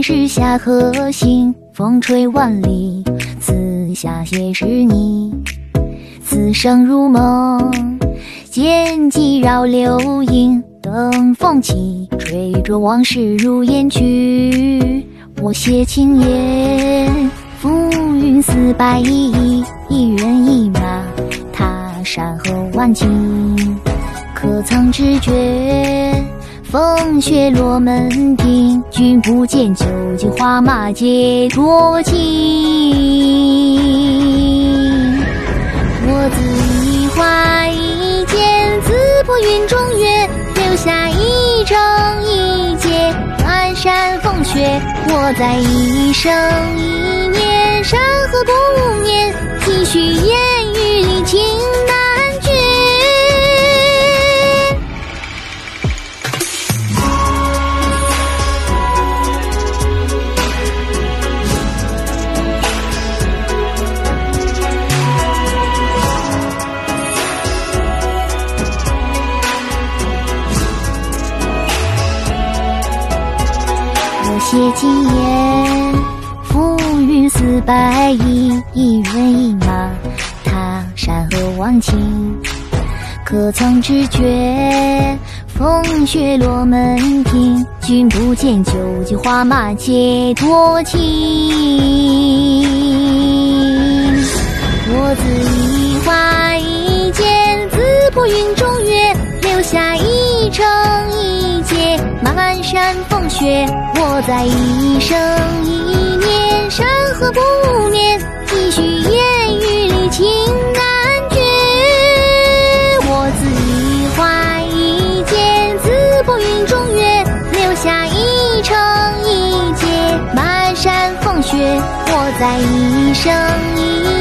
是下河行，风吹万里，此下皆是你。此生如梦，剑戟绕流萤，等风起，吹着往事如烟去。我携青烟，浮云似白衣，一人一马，踏山河万顷。可曾知觉，风雪落门庭，君不见，酒尽花马皆多情。我自一花一剑，自破云中月，留下一城一界，满山风雪。我在一生一念，山河不眠，几许烟雨里情难绝。携青烟，浮云似白衣，一人一马，踏山河万顷。可曾知觉，风雪落门庭，君不见，酒尽花马皆多情。我自一花一剑，自破云中月，留下一城一界，满山风雪。我在一生一念，山河不眠，几许烟雨里情难绝。我自一花一剑，自破云中月，留下一城一界，满山风雪。我在一生一